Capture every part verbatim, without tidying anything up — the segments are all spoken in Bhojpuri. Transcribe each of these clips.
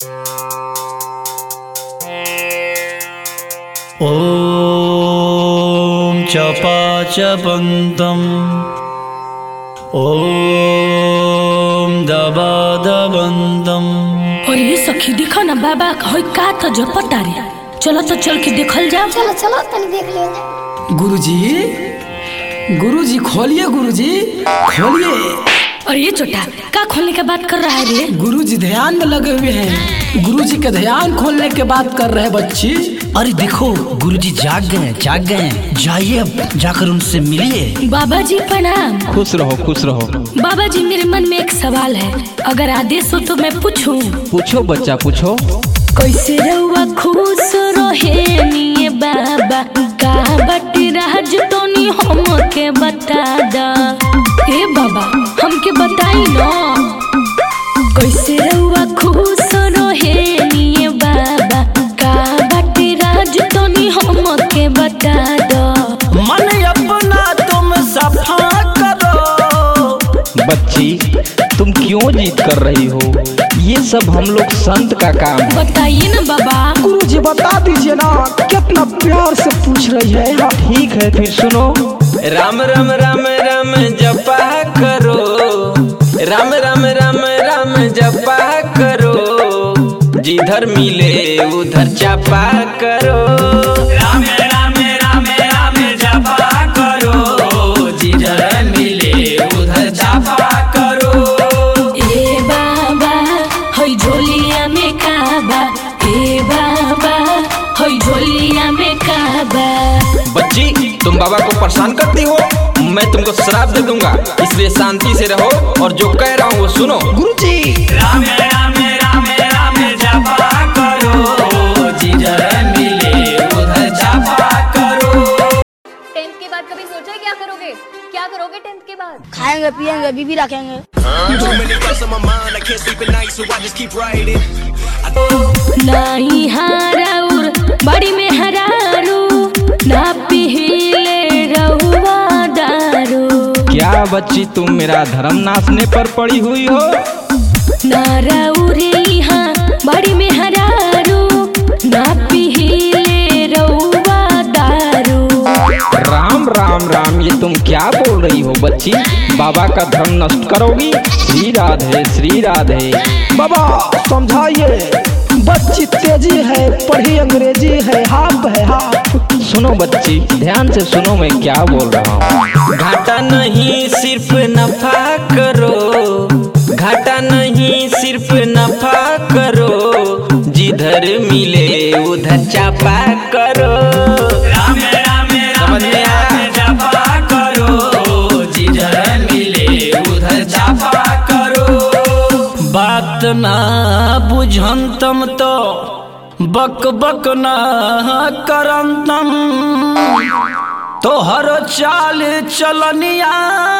ओम चपाचपन्तम् ओम दबादबन्तम्। और ये सखी देखो ना बाबा होय का तो जो पता रे। चलो तो चल के देखल जाओ। चलो चलो तनी देख ले। गुरुजी गुरुजी खोलिए, गुरुजी खोलिए। और ये छोटा का खोलने की बात कर रहा है रे? गुरुजी ध्यान में लगे हुए हैं। गुरुजी के ध्यान खोलने के बात कर रहे हैं बच्ची। अरे देखो गुरुजी जाग गए जाग गए जाइए अब जाकर उनसे मिलिए। बाबा जी प्रणाम। खुश रहो खुश रहो। बाबा जी मेरे मन में एक सवाल है, अगर आदेश हो तो मैं पूछूं? पूछो बच्चा पूछो। कैसे रहुआ खुश रहे निये बाबा का बटी राज टोनी हमके बता दा। ए बाबा हमके बताई ना कैसे रहुआ खुश रहे निये बाबा का बटी राज टोनी हमके बता दा। मन अपना तुम सफा करो। बच्ची तुम क्यों जिद कर रही हो? ये सब हम लोग संत का काम है। बताइए ना बाबा। गुरुजी बता दीजिए ना, कितना प्यार से पूछ रही है। ठीक है फिर सुनो। राम राम राम राम जपा करो, राम राम राम राम जपा करो, जिधर मिले उधर चापा करो। राम राम राम राम जपा करो, जिधर मिले उधर चापा करो। ए बाबा होय झोलिया में काबा, ए बाबा होय झोलिया में काबा। बच्ची तुम बाबा को परेशान करती हो, मैं तुमको श्राप दे दूंगा, इसलिए शांति से रहो और जो कह रहा हूँ वो सुनो। गुरुजी राम राम राम राम जपा करो, जिधर मिले उधर जापा करो। टेंथ के बाद कभी सोचा है क्या करोगे? क्या करोगे टेंथ के बाद? खाएंगे पिएंगे बीबी रखेंगे। नाही हाराउर बड़ी में हरारू ना पीले रहुआ दारू। क्या बच्ची तुम मेरा धर्म नाचने पर पड़ी हुई हो? ना राउरे यहाँ बड़ी में हरारू ना पीले रहुआ दारू। राम राम राम ये तुम क्या बोल रही हो बच्ची? बाबा का धर्म नष्ट करोगी? श्री राधे श्री राधे। बाबा समझाइए, बच्ची तेजी है, पढ़ी अंग्रेजी है, हाफ है हाफ। सुनो बच्ची ध्यान से सुनो मैं क्या बोल रहा हूँ। घाटा नहीं सिर्फ नफा करो, घाटा नहीं सिर्फ नफा करो, जिधर मिले उधर चापा करो। राम राम समझ में आया? चापा करो, जिधर मिले उधर चापा करो। बात ना बुझन तम तो बक बक ना करंतम, तोहर चाल चलनिया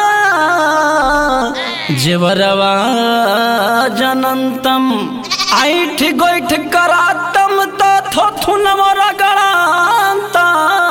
जेवरवा जनंतम। ऐठ गोइठ करातम तो थोथुन मोरा गणांतम,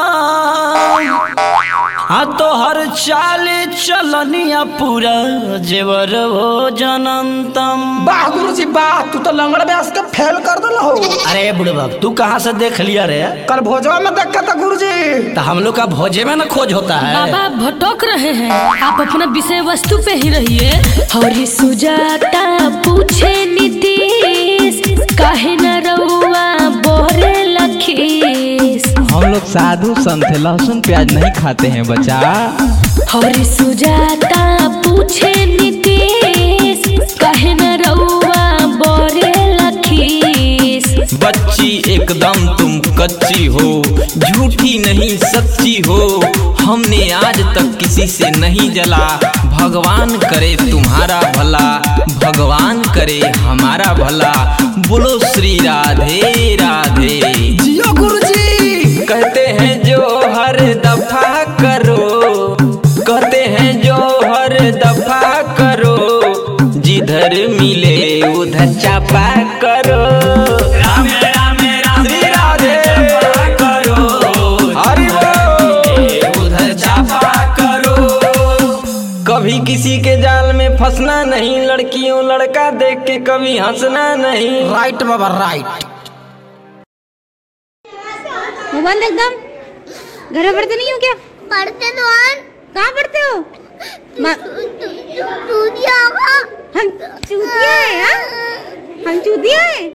आ तोहर चाल चलनिया पूरा जेवर हो जनंतम। वाह गुरुजी वाह, तू तो लंगड़ ब्यास के फेल कर दल हो। अरे बुढ़वा तू कहाँ से देख लिया रे? कल भोजवा में देखा था गुरुजी। तो हम लोग का भोजे में न खोज होता है। बाबा भटक रहे हैं, आप अपना विषय वस्तु पे ही रहिए। हरी सुजाता पूछे नीतीश काहे न रहुआ बोरे लखीस। हम लोग साधु संत है, लहसुन प्याज नहीं खाते हैं बच्चा। हरी सुजाता पूछे नीतीश काहे न रहुआ बोरे लखीस। बच्ची एकदम तुम कच्ची हो, झूठी नहीं सच्ची हो, हमने आज तक किसी से नहीं जला। भगवान करे तुम्हारा भला, भगवान करे हमारा भला। बोलो श्री राधे राधे। जियो गुरुजी। कहते हैं जो हर दफा करो, कहते हैं जो हर दफा करो, जिधर मिले उधर चापा करो। राम राम राम श्री राधे करो, हरि बोल उधर चापा करो। कभी किसी के जाल में फंसना नहीं। नहीं, लड़कियों लड़का देख के कभी हंसना नहीं। राइट बाबा राइट। मोबाइल एकदम घर में पढ़ते नहीं हो क्या? पढ़ते तो हैं। कहाँ पढ़ते हो? चूतिया होगा। हम चूतिया है? हाँ? हम चूतिया है?